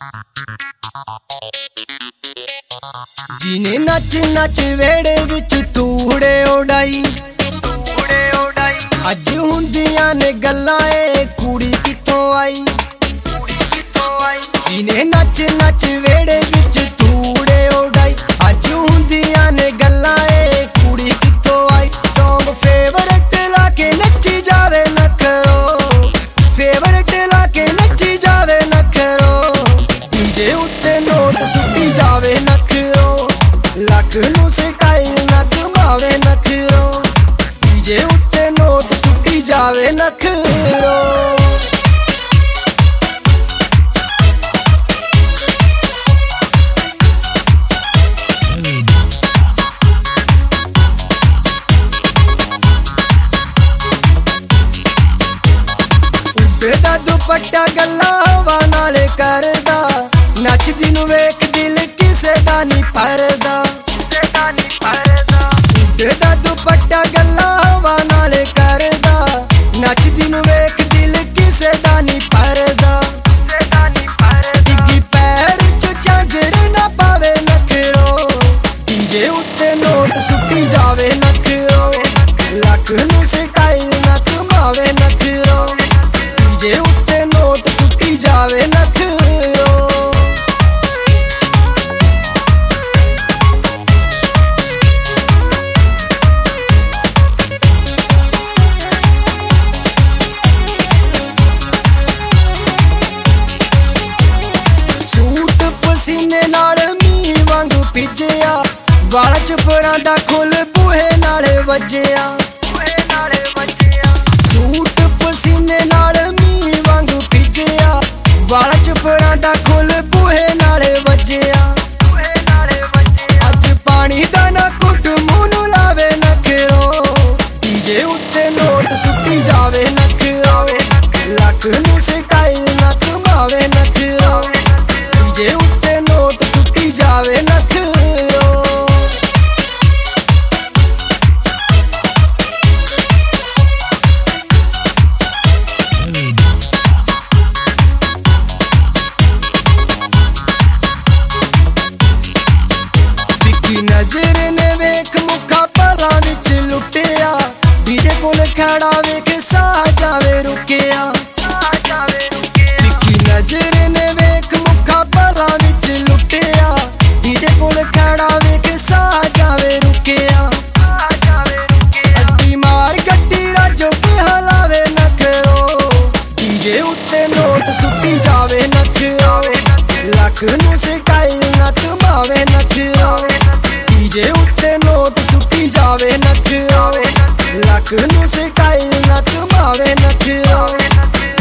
जीने नच नच वेड़े विच तूड़े उड़ाई अज हुंदियां ने गल्लां ए कुड़ी कित्थों आई। जीने नच नच वेड़े विच तूड़े उड़ाई अज हुंदियां ने गल्लां ए कुड़ी कित्थों आई। सॉन्ग फेवरेट लाके नच्ची जावे नखरो, फेवरेट लाके नच्ची जावे नखरो। डीजे उत्ते नोट सुट्टी जावे नखरो, लक नू स्टाइल ना घुमावे नखरो। डीजे उत्ते नोट सुट्टी जावे नखरो। बेटा दुपट्टा गल्ला हवा नाले करदा, नचदी नू वेख दिल किसे दा नी भरदा। बेटा दुपट्टा गल्ला हवा नाले करदा, नचदी नू वेख दिल किसे दा नी भरदा। डिग्गी पैर च झांजर ना पावे नखरो, डीजे उत्ते नोट सुट्टी जावे नखरो। लक नू स्टाइल ना घुमावे नखरो, डीजे उत्ते नोट सुट्टी जावे नखरो। सूट पसीने नाल मींह वांगू भिजया, वाला चुपरां दा खुल बूहे नाल वजया। सूट पसीने नाल मींह वांगू भिजया, वाला चुपरां दा खुल बूहे नाल वजया। अज पानी दा ना घुट मूंह नू लावे नखरो, डीजे उत्ते नोट सुट्टी जावे नखरो। लक नू स्टाइल ना घुमावे नखरो, डीजे उत्ते नोट सुट्टी जावे नखरो। नजर ने वेख मुखा पला विच लुटिया, डीजे कोल खड़ा वेख सा जावे रुकिया। नजर ने वेख मुखा पला विच लुटिया, डीजे कोल खड़ा वेख सा जावे रुकिया। अड्डी मार गड्डी राजो के हलावे नखरो, डीजे उत्ते नोट सुट्टी जावे नखरो। लक नू स्टाइल ना घुमावे नखरो, डीजे उत्ते नोट सुट्टी जावे नखरो। लक नू स्टाइल ना घुमावे नखरो।